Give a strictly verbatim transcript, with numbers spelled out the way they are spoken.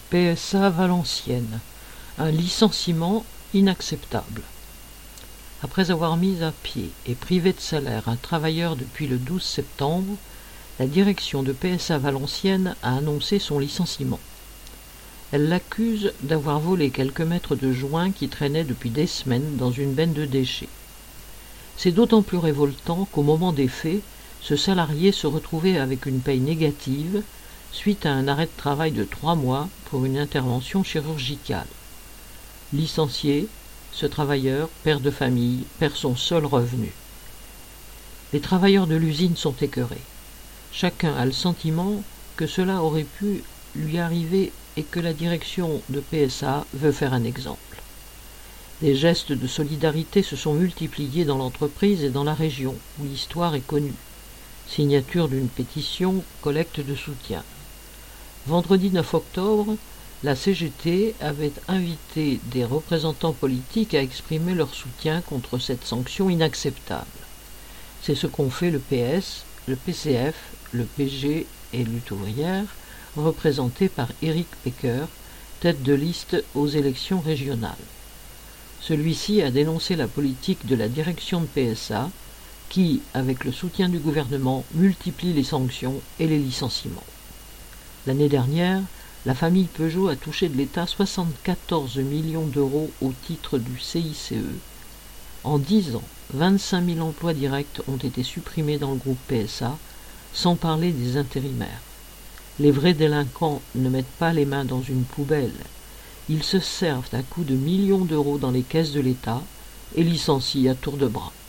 P S A Valenciennes, un licenciement inacceptable. Après avoir mis à pied et privé de salaire un travailleur depuis le douze septembre, la direction de P S A Valenciennes a annoncé son licenciement. Elle l'accuse d'avoir volé quelques mètres de joints qui traînaient depuis des semaines dans une benne de déchets. C'est d'autant plus révoltant qu'au moment des faits, ce salarié se retrouvait avec une paye négative suite à un arrêt de travail de trois mois pour une intervention chirurgicale. Licencié, ce travailleur, père de famille, perd son seul revenu. Les travailleurs de l'usine sont écœurés. Chacun a le sentiment que cela aurait pu lui arriver et que la direction de P S A veut faire un exemple. Des gestes de solidarité se sont multipliés dans l'entreprise et dans la région, où l'histoire est connue. Signature d'une pétition, collecte de soutien. Vendredi neuf octobre, la C G T avait invité des représentants politiques à exprimer leur soutien contre cette sanction inacceptable. C'est ce qu'ont fait le P S, le P C F, le P G et Lutte ouvrière, représentés par Éric Pecker, tête de liste aux élections régionales. Celui-ci a dénoncé la politique de la direction de P S A qui, avec le soutien du gouvernement, multiplie les sanctions et les licenciements. L'année dernière, la famille Peugeot a touché de l'État soixante-quatorze millions d'euros au titre du C I C E. En dix ans, vingt-cinq mille emplois directs ont été supprimés dans le groupe P S A, sans parler des intérimaires. Les vrais délinquants ne mettent pas les mains dans une poubelle. Ils se servent à coups de millions d'euros dans les caisses de l'État et licencient à tour de bras.